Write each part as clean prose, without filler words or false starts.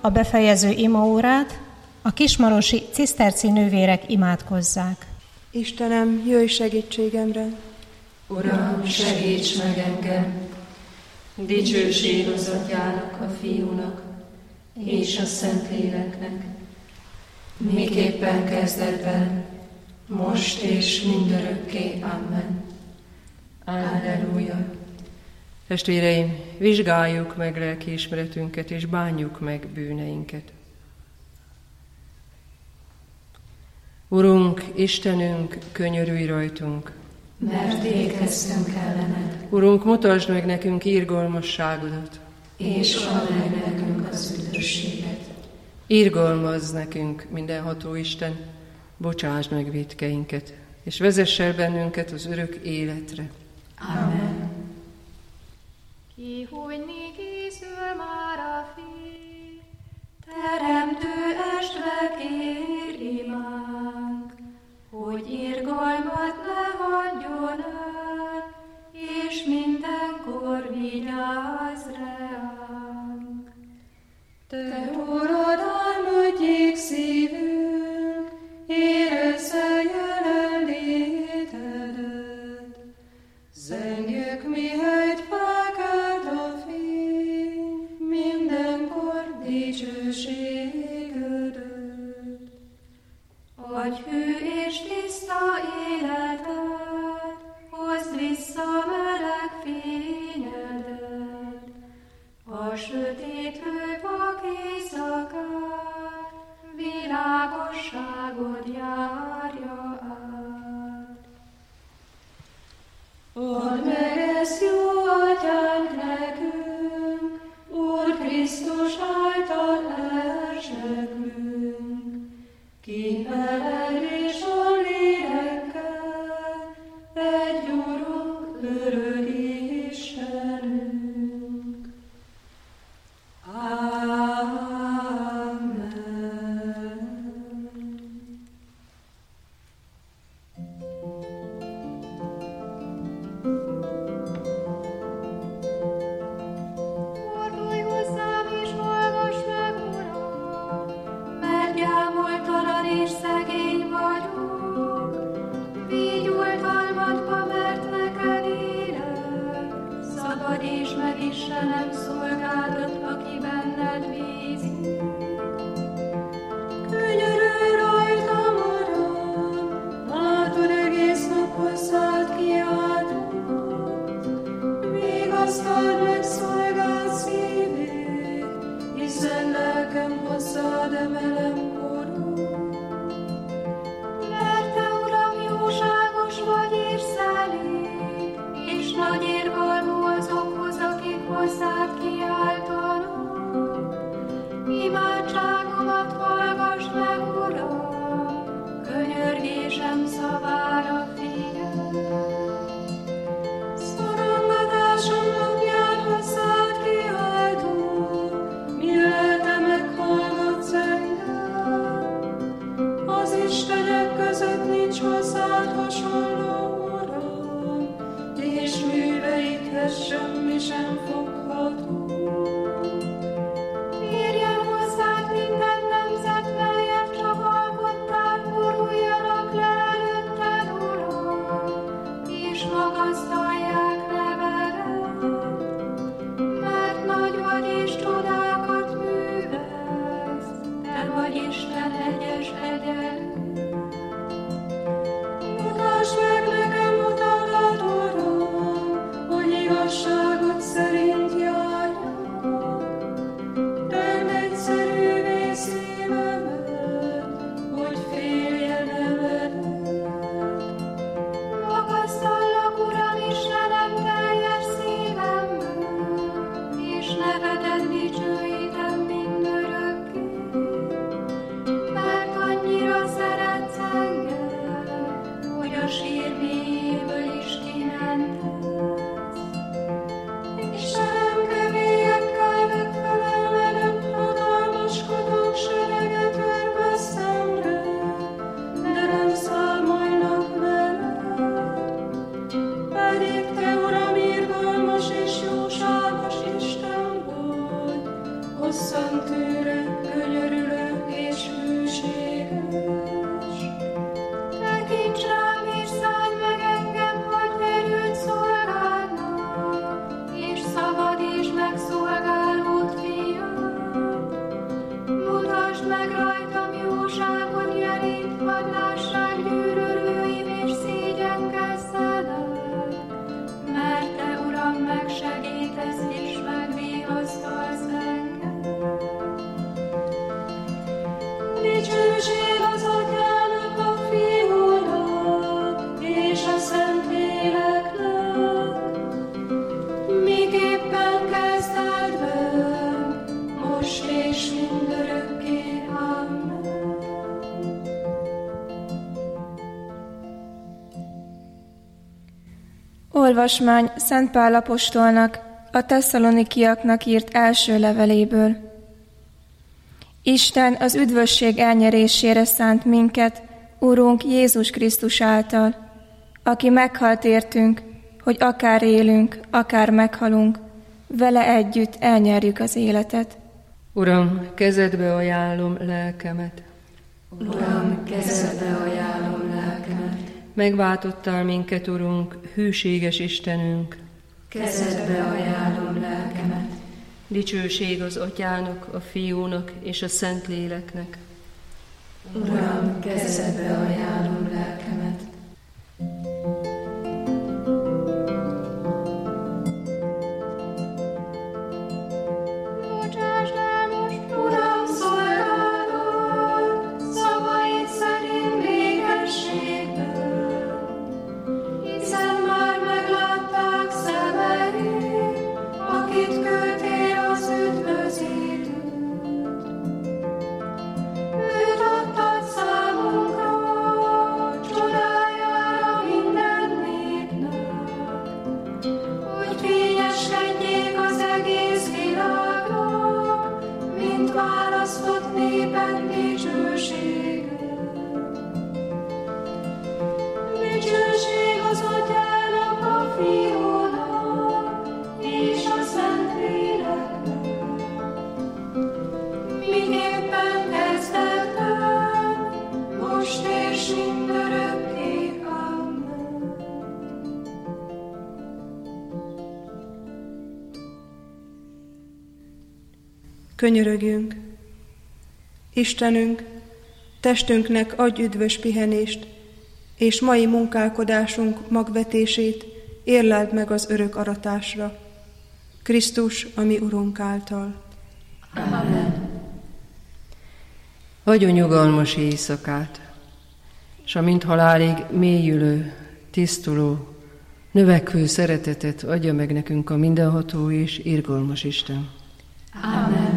a befejező imaórát a kismarosi ciszterci nővérek imádkozzák. Istenem, jöjj segítségemre! Uram, segíts meg engem! Dicsőség az Atyának, a Fiúnak és a Szentléleknek, miképpen kezdetben, most és mindörökké. Amen. Alleluja. Testvéreim, vizsgáljuk meg lelkiismeretünket, és bánjuk meg bűneinket. Urunk, Istenünk, könyörülj rajtunk! Mert ékeztünk ellened. Urunk, mutasd meg nekünk irgalmasságodat, és add meg nekünk az üdvösséget. Irgalmazz nekünk, mindenható Isten, bocsásd meg vétkeinket, és vezess el bennünket az örök életre. Amen. Kihújni készül már a fény, teremtő estre kér imánk, hogy irgalmat ne hagyjon el, és mindenkor vigyázz ránk. Te uradalmadjék szívünk, érezze jelenlétedet, zengjük mihelyt felkelt a fény, mindenkor dicsőségedet. Adj hű és tiszta életet, hozd vissza meleg fényedet, a sötét hővak éjszakát, világosságod járja át. Add meg ezt, jó Atyánk, nekünk, Úr Krisztus által elseglünk, ki veled és a lélekkel, egy Urunk, örök Istenünk. Amen. Fordulj hozzám és hallgass meg, Uram, mert gyámoltalan és szegény vagyok. Vigy oltalmadba, mert neked élek, szabadíts meg Istenem szolgádat, aki benned bízik. Könyörülj rajtam, Uram, látod, egész nap hozzád kiáltott. Vigasztald meg szolgád szívét, hiszen lelkem hozzád emelem korod. Mert te, Uram, jóságos vagy és szelíd, és nagy irgalmú azokhoz, akik hozzád kiáltanak. Imádságomat hallgass meg, Uram, könyörgésem szavára figyelj. Szorongatásom napján hozzád kiáltok, mi lelke meghallgatsz engem. Az istenek között nincs hozzád hasonló, Uram, és műveidhez semmi sem fogható. Érjen hozzád minden nemzet, melyet csak alkottál, boruljanak le előtted, Uram, és magasztalják nevedet, mert nagy vagy és csodákat művelsz, te vagy Isten egyes egyenlő. Mutasd meg nekem utadat, Uram, hogy igazságod szerint járjak. Tedd egyszerűvé szívemet, hogy féljen eledett. Magasztallak, Uram, Istenem, teljes szívemből, és nevedet dicsőítem mindörökké. Mert annyira szeretsz engem, hogy a sír mélyéből is kimentesz. Istenem, kemélyekkel megfelelve, hatalmaskodók sereget örve szemre, de nem számolnak veled. Pedig te, Uram, irgalmas és jóságos Isten vagy, hosszan tűrő, Olvasmány Szent Pál apostolnak a Tesszalonikiaknak írt első leveléből. Isten az üdvösség elnyerésére szánt minket, Urunk Jézus Krisztus által, aki meghalt értünk, hogy akár élünk, akár meghalunk, vele együtt elnyerjük az életet. Uram, kezedbe ajánlom lelkemet. Uram, kezedbe ajánlom lelkemet. Megváltottál minket, Urunk, hűséges Istenünk. Kezedbe ajánlom lelkemet. Dicsőség az Atyának, a Fiúnak és a Szentléleknek. Uram, kezedbe ajánlom lelkemet. Bocsásd el most, Uram, szolgálatot, szavaid szerint békességből, hiszen már meglátták szemeid, akit küldtél az üdvözítőt. Őt adtad számunkra, csodájára minden népnek, hogy fényeskedjék az egész világnak, mint választott néped dicsősége. Dicsőség az Atyának, a Fiúnak és a Szentléleknek, miképpen kezdetben, most és mindörökké. Amen. Könyörögjünk! Istenünk, testünknek adj üdvös pihenést, és mai munkálkodásunk magvetését érleld meg az örök aratásra. Krisztus, a mi Urunk által. Amen. Adjon nyugalmas éjszakát, s amint halálig mélyülő, tisztuló, növekvő szeretetet adja meg nekünk a mindenható és irgalmas Isten. Amen.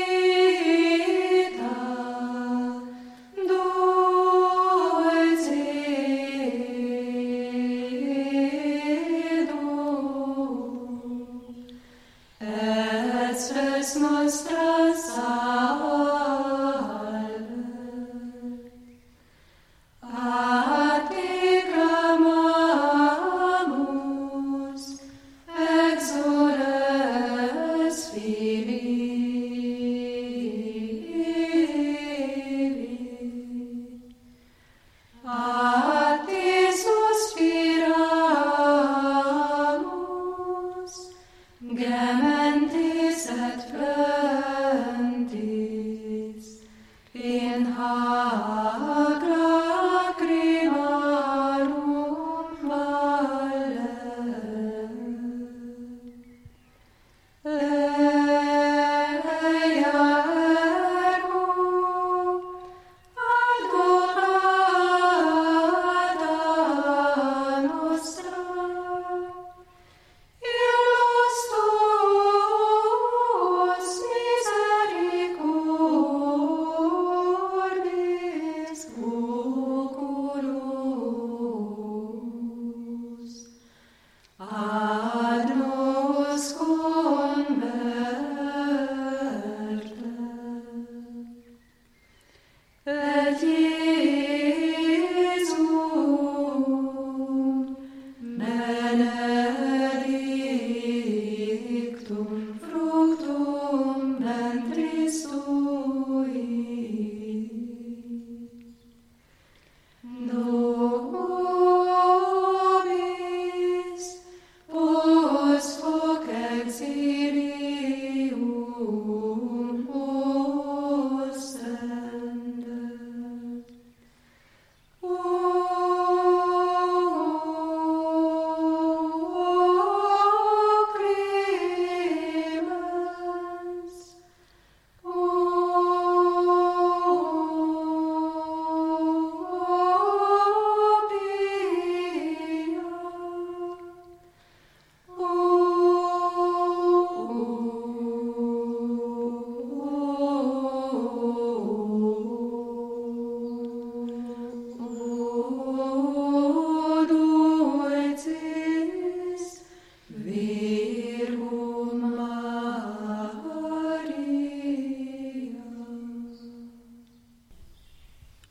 Vita, dolce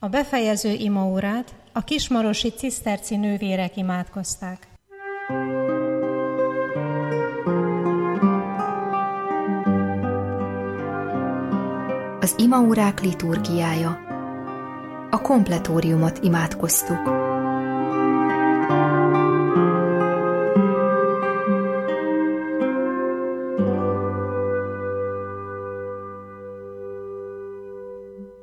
A befejező imaórát a kismarosi ciszterci nővérek imádkozták. Az imaórák liturgiája. A kompletóriumot imádkoztuk.